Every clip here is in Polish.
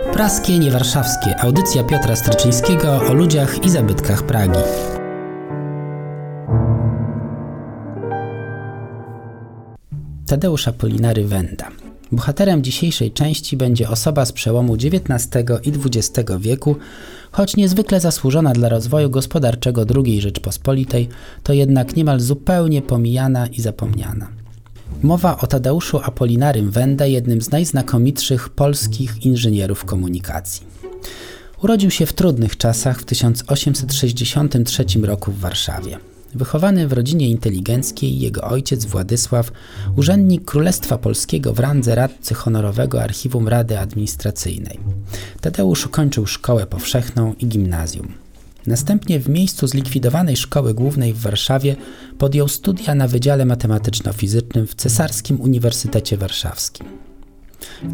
Praskie, niewarszawskie. Audycja Piotra Stryczyńskiego o ludziach i zabytkach Pragi. Tadeusz Apolinary Wenda. Bohaterem dzisiejszej części będzie osoba z przełomu XIX i XX wieku, choć niezwykle zasłużona dla rozwoju gospodarczego II Rzeczpospolitej, to jednak niemal zupełnie pomijana i zapomniana. Mowa o Tadeuszu Apolinarym Wenda, jednym z najznakomitszych polskich inżynierów komunikacji. Urodził się w trudnych czasach w 1863 roku w Warszawie. Wychowany w rodzinie inteligenckiej, jego ojciec Władysław, urzędnik Królestwa Polskiego w randze radcy honorowego Archiwum Rady Administracyjnej. Tadeusz ukończył szkołę powszechną i gimnazjum. Następnie w miejscu zlikwidowanej Szkoły Głównej w Warszawie podjął studia na Wydziale Matematyczno-Fizycznym w Cesarskim Uniwersytecie Warszawskim. W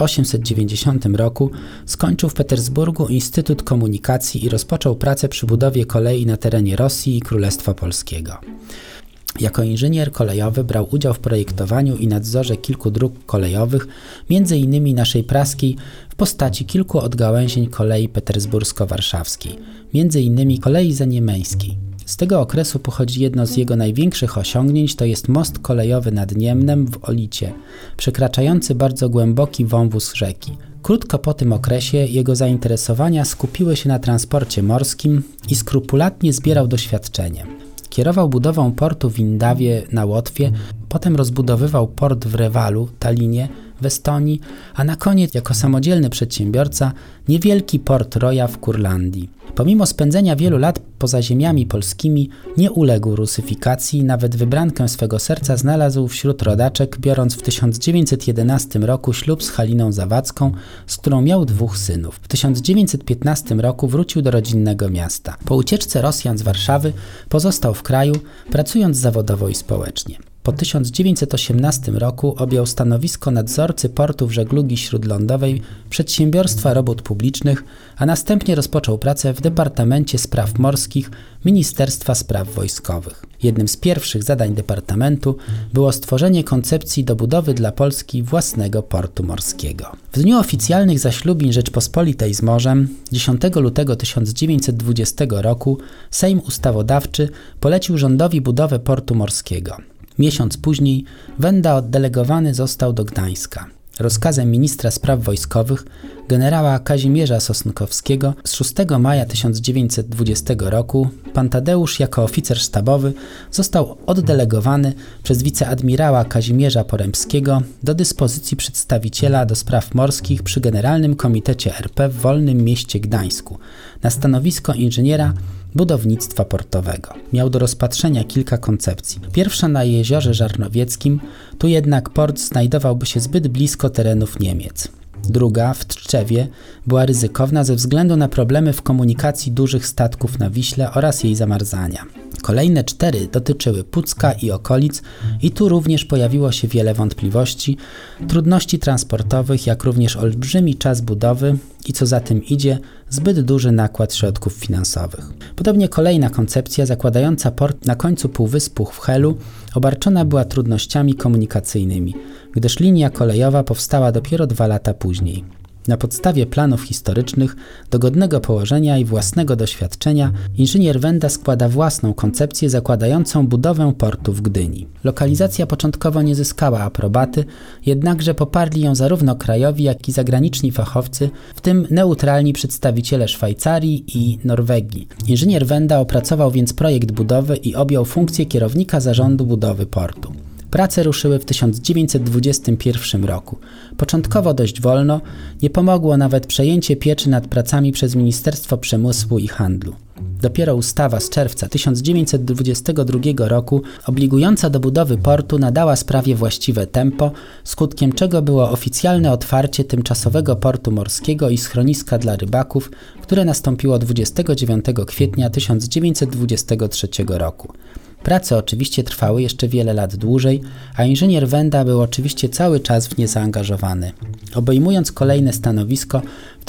1890 roku skończył w Petersburgu Instytut Komunikacji i rozpoczął pracę przy budowie kolei na terenie Rosji i Królestwa Polskiego. Jako inżynier kolejowy brał udział w projektowaniu i nadzorze kilku dróg kolejowych, m.in. naszej praskiej w postaci kilku odgałęzień kolei petersbursko-warszawskiej, m.in. kolei zaniemeńskiej. Z tego okresu pochodzi jedno z jego największych osiągnięć, to jest most kolejowy nad Niemnem w Olicie, przekraczający bardzo głęboki wąwóz rzeki. Krótko po tym okresie jego zainteresowania skupiły się na transporcie morskim i skrupulatnie zbierał doświadczenie. Kierował budową portu w Indawie na Łotwie, potem rozbudowywał port w Rewalu, Tallinie, w Estonii, a na koniec jako samodzielny przedsiębiorca niewielki port Roja w Kurlandii. Pomimo spędzenia wielu lat poza ziemiami polskimi nie uległ rusyfikacji, nawet wybrankę swego serca znalazł wśród rodaczek, biorąc w 1911 roku ślub z Haliną Zawadzką, z którą miał 2 synów. W 1915 roku wrócił do rodzinnego miasta. Po ucieczce Rosjan z Warszawy pozostał w kraju, pracując zawodowo i społecznie. Po 1918 roku objął stanowisko nadzorcy portów żeglugi śródlądowej Przedsiębiorstwa Robót Publicznych, a następnie rozpoczął pracę w Departamencie Spraw Morskich Ministerstwa Spraw Wojskowych. Jednym z pierwszych zadań Departamentu było stworzenie koncepcji do budowy dla Polski własnego portu morskiego. W dniu oficjalnych zaślubin Rzeczpospolitej z morzem, 10 lutego 1920 roku, Sejm Ustawodawczy polecił rządowi budowę portu morskiego. Miesiąc później Wenda oddelegowany został do Gdańska. Rozkazem ministra spraw wojskowych generała Kazimierza Sosnkowskiego z 6 maja 1920 roku pan Tadeusz jako oficer sztabowy został oddelegowany przez wiceadmirała Kazimierza Porębskiego do dyspozycji przedstawiciela do spraw morskich przy Generalnym Komitecie RP w Wolnym Mieście Gdańsku na stanowisko inżyniera budownictwa portowego. Miał do rozpatrzenia kilka koncepcji. Pierwsza na jeziorze Żarnowieckim, tu jednak port znajdowałby się zbyt blisko terenów Niemiec. Druga, w Tczewie, była ryzykowna ze względu na problemy w komunikacji dużych statków na Wiśle oraz jej zamarzania. Kolejne 4 dotyczyły Pucka i okolic i tu również pojawiło się wiele wątpliwości, trudności transportowych, jak również olbrzymi czas budowy i co za tym idzie, zbyt duży nakład środków finansowych. Podobnie kolejna koncepcja zakładająca port na końcu półwyspu w Helu obarczona była trudnościami komunikacyjnymi, gdyż linia kolejowa powstała dopiero 2 lata później. Na podstawie planów historycznych, dogodnego położenia i własnego doświadczenia inżynier Wenda składa własną koncepcję zakładającą budowę portu w Gdyni. Lokalizacja początkowo nie zyskała aprobaty, jednakże poparli ją zarówno krajowi, jak i zagraniczni fachowcy, w tym neutralni przedstawiciele Szwajcarii i Norwegii. Inżynier Wenda opracował więc projekt budowy i objął funkcję kierownika zarządu budowy portu. Prace ruszyły w 1921 roku. Początkowo dość wolno, nie pomogło nawet przejęcie pieczy nad pracami przez Ministerstwo Przemysłu i Handlu. Dopiero ustawa z czerwca 1922 roku obligująca do budowy portu nadała sprawie właściwe tempo, skutkiem czego było oficjalne otwarcie tymczasowego portu morskiego i schroniska dla rybaków, które nastąpiło 29 kwietnia 1923 roku. Prace oczywiście trwały jeszcze wiele lat dłużej, a inżynier Wenda był oczywiście cały czas w nie zaangażowany. Obejmując kolejne stanowisko w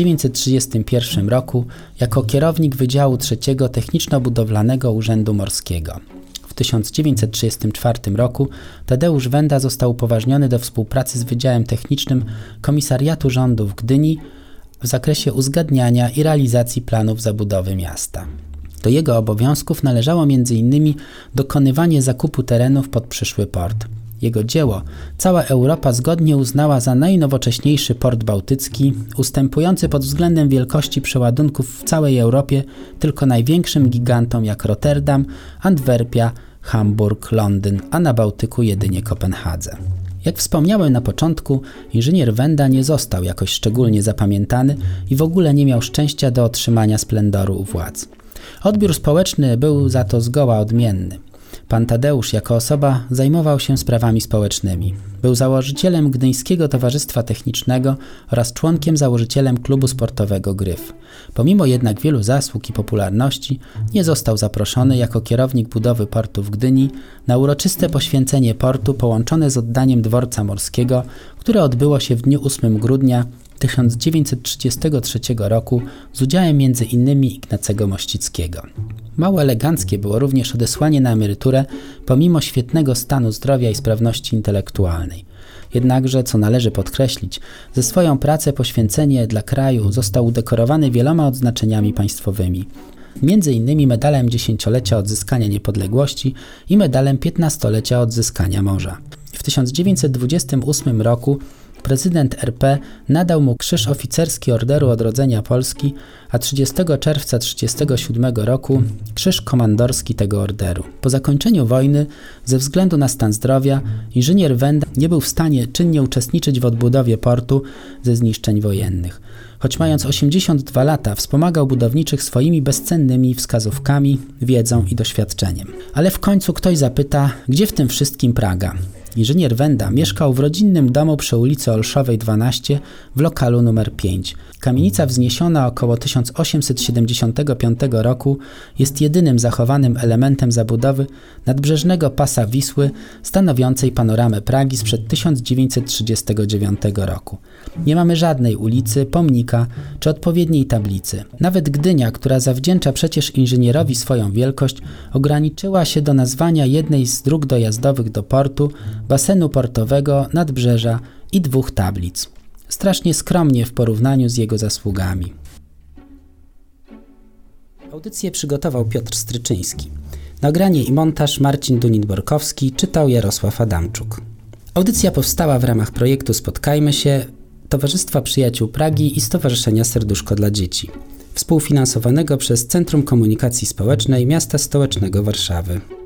1931 roku jako kierownik Wydziału III Techniczno-Budowlanego Urzędu Morskiego. W 1934 roku Tadeusz Wenda został upoważniony do współpracy z Wydziałem Technicznym Komisariatu Rządu w Gdyni, w zakresie uzgadniania i realizacji planów zabudowy miasta. Do jego obowiązków należało m.in. dokonywanie zakupu terenów pod przyszły port. Jego dzieło cała Europa zgodnie uznała za najnowocześniejszy port bałtycki, ustępujący pod względem wielkości przeładunków w całej Europie tylko największym gigantom jak Rotterdam, Antwerpia, Hamburg, Londyn, a na Bałtyku jedynie Kopenhadze. Jak wspomniałem na początku, inżynier Wenda nie został jakoś szczególnie zapamiętany i w ogóle nie miał szczęścia do otrzymania splendoru u władz. Odbiór społeczny był za to zgoła odmienny. Pan Tadeusz jako osoba zajmował się sprawami społecznymi. Był założycielem Gdyńskiego Towarzystwa Technicznego oraz członkiem-założycielem klubu sportowego Gryf. Pomimo jednak wielu zasług i popularności nie został zaproszony jako kierownik budowy portu w Gdyni na uroczyste poświęcenie portu połączone z oddaniem dworca morskiego, które odbyło się w dniu 8 grudnia 1933 roku z udziałem m.in. Ignacego Mościckiego. Mało eleganckie było również odesłanie na emeryturę pomimo świetnego stanu zdrowia i sprawności intelektualnej. Jednakże, co należy podkreślić, ze swoją pracę poświęcenie dla kraju został udekorowany wieloma odznaczeniami państwowymi. M.in. medalem 10-lecia odzyskania niepodległości i medalem 15-lecia odzyskania morza. W 1928 roku prezydent RP nadał mu Krzyż Oficerski Orderu Odrodzenia Polski, a 30 czerwca 1937 roku Krzyż Komandorski tego orderu. Po zakończeniu wojny, ze względu na stan zdrowia, inżynier Wenda nie był w stanie czynnie uczestniczyć w odbudowie portu ze zniszczeń wojennych. Choć mając 82 lata, wspomagał budowniczych swoimi bezcennymi wskazówkami, wiedzą i doświadczeniem. Ale w końcu ktoś zapyta, gdzie w tym wszystkim Praga? Inżynier Wenda mieszkał w rodzinnym domu przy ulicy Olszowej 12 w lokalu nr 5. Kamienica wzniesiona około 1875 roku jest jedynym zachowanym elementem zabudowy nadbrzeżnego pasa Wisły stanowiącej panoramę Pragi sprzed 1939 roku. Nie mamy żadnej ulicy, pomnika czy odpowiedniej tablicy. Nawet Gdynia, która zawdzięcza przecież inżynierowi swoją wielkość, ograniczyła się do nazwania jednej z dróg dojazdowych do portu, basenu portowego, nadbrzeża i 2 tablic. Strasznie skromnie w porównaniu z jego zasługami. Audycję przygotował Piotr Stryczyński. Nagranie i montaż Marcin Dunin-Borkowski, czytał Jarosław Adamczuk. Audycja powstała w ramach projektu Spotkajmy się Towarzystwa Przyjaciół Pragi i Stowarzyszenia Serduszko dla Dzieci, współfinansowanego przez Centrum Komunikacji Społecznej Miasta Stołecznego Warszawy.